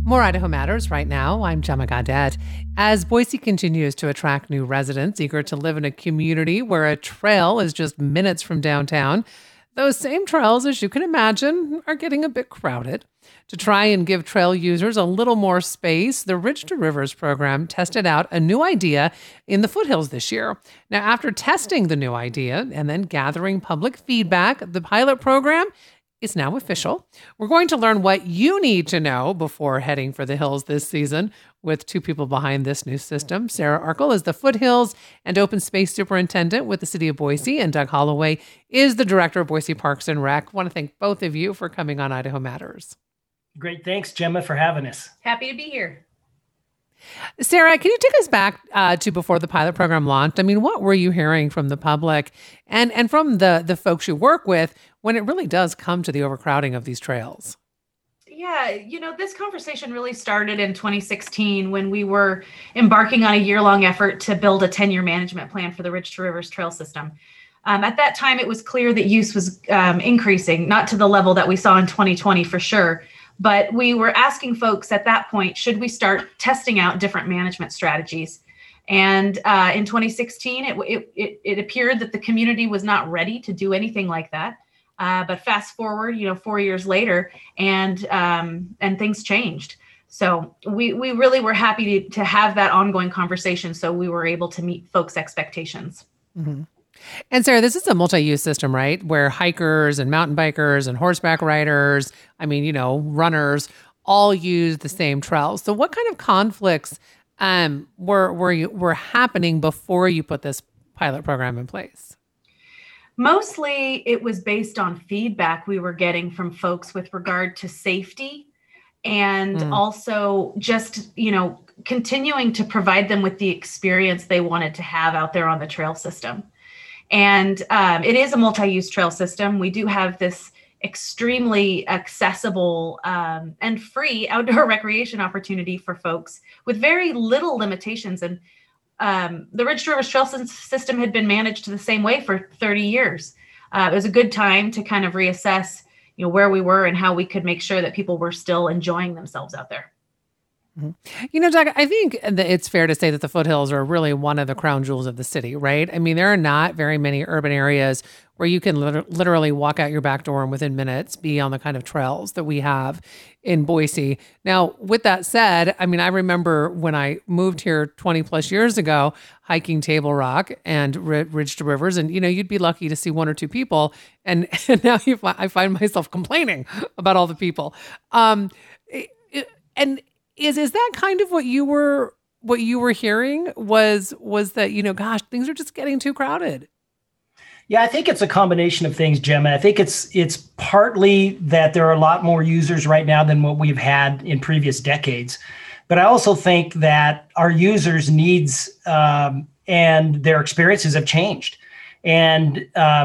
More Idaho Matters right now. I'm Gemma Gaudette. As Boise continues to attract new residents eager to live in a community where a trail is just minutes from downtown, those same trails, as you can imagine, are getting a bit crowded. To try and give trail users a little more space, the Ridge to Rivers program tested out a new idea in the foothills this year. Now, after testing the new idea and then gathering public feedback, the pilot program is now official. We're going to learn what you need to know before heading for the hills this season with two people behind this new system. Sarah Arkle is the Foothills and Open Space Superintendent with the City of Boise, and Doug Holloway is the Director of Boise Parks and Rec. I want to thank both of you for coming on Idaho Matters. Great. Thanks, Gemma, for having us. Happy to be here. Sarah, can you take us back to before the pilot program launched? I mean, what were you hearing from the public and from the folks you work with when it really does come to the overcrowding of these trails? Yeah, this conversation really started in 2016 when we were embarking on a year-long effort to build a 10-year management plan for the Ridge to Rivers trail system. At that time, it was clear that use was increasing, not to the level that we saw in 2020 for sure. But we were asking folks at that point, should we start testing out different management strategies? And in 2016, it appeared that the community was not ready to do anything like that. But fast forward, 4 years later, and things changed. So we really were happy to have that ongoing conversation. So we were able to meet folks' expectations. Mm-hmm. And Sarah, this is a multi-use system, right? Where hikers and mountain bikers and horseback riders, runners, all use the same trails. So what kind of conflicts were happening before you put this pilot program in place? Mostly it was based on feedback we were getting from folks with regard to safety and also just, continuing to provide them with the experience they wanted to have out there on the trail system. And it is a multi-use trail system. We do have this extremely accessible and free outdoor recreation opportunity for folks with very little limitations. And the Ridge to Rivers trail system had been managed the same way for 30 years. It was a good time to kind of reassess, where we were and how we could make sure that people were still enjoying themselves out there. Doug, I think that it's fair to say that the foothills are really one of the crown jewels of the city, right? I mean, there are not very many urban areas where you can literally walk out your back door and within minutes be on the kind of trails that we have in Boise. Now, with that said, I remember when I moved here 20 plus years ago, hiking Table Rock and Ridge to Rivers, and, you'd be lucky to see one or two people. And now I find myself complaining about all the people. Is that kind of what you were hearing was that, gosh, things are just getting too crowded? Yeah, I think it's a combination of things, Gemma. I think it's partly that there are a lot more users right now than what we've had in previous decades. But I also think that our users' needs and their experiences have changed. And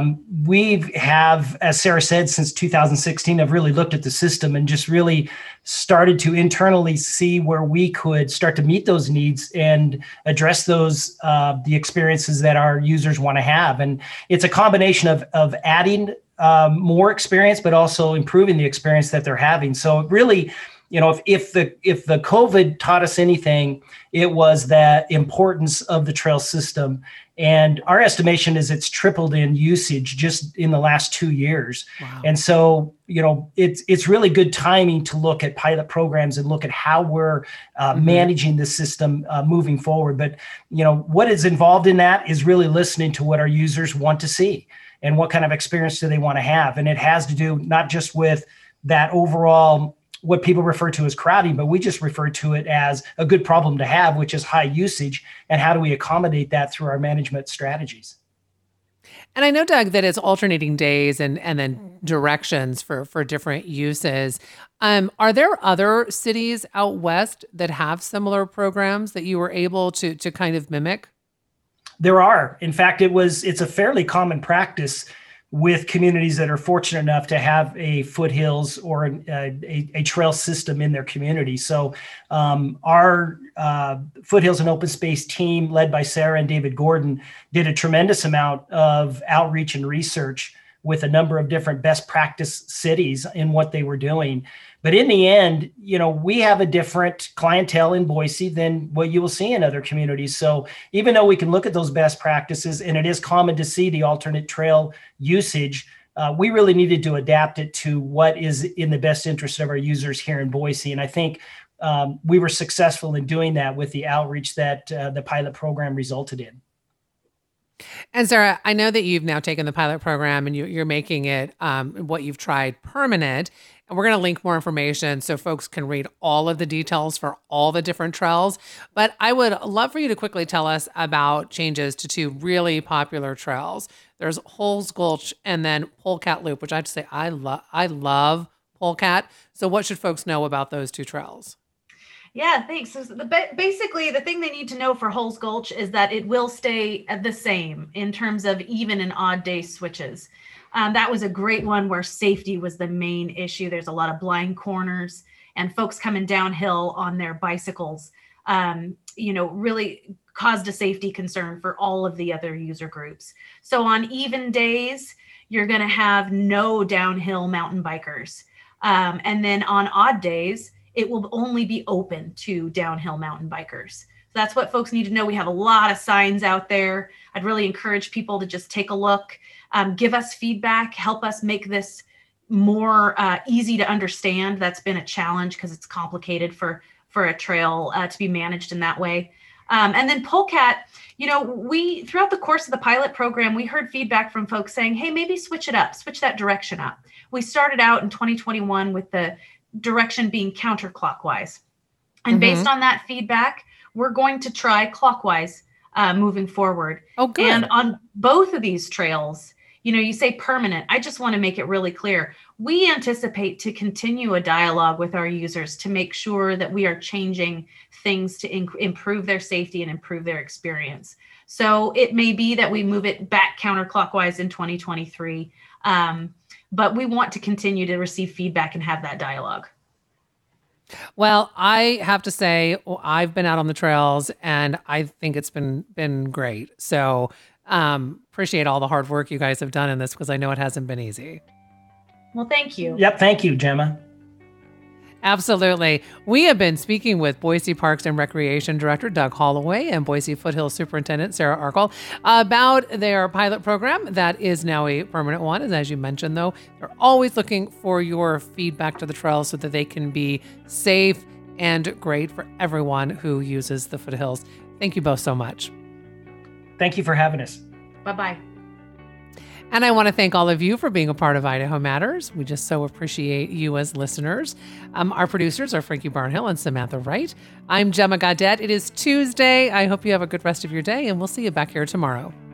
we have, as Sarah said, since 2016, have really looked at the system and just really started to internally see where we could start to meet those needs and address those, the experiences that our users want to have. And it's a combination of adding more experience, but also improving the experience that they're having. So really, if the COVID taught us anything, it was that importance of the trail system. And our estimation is it's tripled in usage just in the last 2 years. Wow. And so, it's really good timing to look at pilot programs and look at how we're managing the system moving forward. But, what is involved in that is really listening to what our users want to see and what kind of experience do they want to have. And it has to do not just with that overall what people refer to as crowding, but we just refer to it as a good problem to have, which is high usage. And how do we accommodate that through our management strategies? And I know, Doug, that it's alternating days and then directions for different uses. Are there other cities out west that have similar programs that you were able to kind of mimic? There are. In fact, it's a fairly common practice with communities that are fortunate enough to have a foothills or a trail system in their community. So our Foothills and Open Space team, led by Sarah and David Gordon, did a tremendous amount of outreach and research with a number of different best practice cities in what they were doing. But in the end, we have a different clientele in Boise than what you will see in other communities. So even though we can look at those best practices, and it is common to see the alternate trail usage, we really needed to adapt it to what is in the best interest of our users here in Boise. And I think we were successful in doing that with the outreach that the pilot program resulted in. And Sarah, I know that you've now taken the pilot program and you're making it what you've tried permanent. And we're going to link more information so folks can read all of the details for all the different trails. But I would love for you to quickly tell us about changes to two really popular trails. There's Holes Gulch and then Polecat Loop, which I have to say I love Polecat. So what should folks know about those two trails? Yeah, thanks. So basically, the thing they need to know for Holes Gulch is that it will stay the same in terms of even and odd day switches. That was a great one where safety was the main issue. There's a lot of blind corners and folks coming downhill on their bicycles, really caused a safety concern for all of the other user groups. So on even days, you're going to have no downhill mountain bikers. And then on odd days, it will only be open to downhill mountain bikers. So that's what folks need to know. We have a lot of signs out there. I'd really encourage people to just take a look, give us feedback, help us make this more easy to understand. That's been a challenge because it's complicated for a trail to be managed in that way. And then Polecat, we throughout the course of the pilot program, we heard feedback from folks saying, hey, maybe switch it up, switch that direction up. We started out in 2021 with the direction being counterclockwise. And based on that feedback, we're going to try clockwise moving forward. Oh, good. And on both of these trails, you say permanent. I just want to make it really clear. We anticipate to continue a dialogue with our users to make sure that we are changing things to improve their safety and improve their experience. So it may be that we move it back counterclockwise in 2023. But we want to continue to receive feedback and have that dialogue. Well, I have to say, I've been out on the trails and I think it's been great. So appreciate all the hard work you guys have done in this because I know it hasn't been easy. Well, thank you. Yep. Thank you, Gemma. Absolutely. We have been speaking with Boise Parks and Recreation Director Doug Holloway and Boise Foothills Superintendent Sarah Arkle about their pilot program that is now a permanent one. As you mentioned, though, they're always looking for your feedback to the trails so that they can be safe and great for everyone who uses the foothills. Thank you both so much. Thank you for having us. Bye-bye. And I want to thank all of you for being a part of Idaho Matters. We just so appreciate you as listeners. Our producers are Frankie Barnhill and Samantha Wright. I'm Gemma Gaudette. It is Tuesday. I hope you have a good rest of your day, and we'll see you back here tomorrow.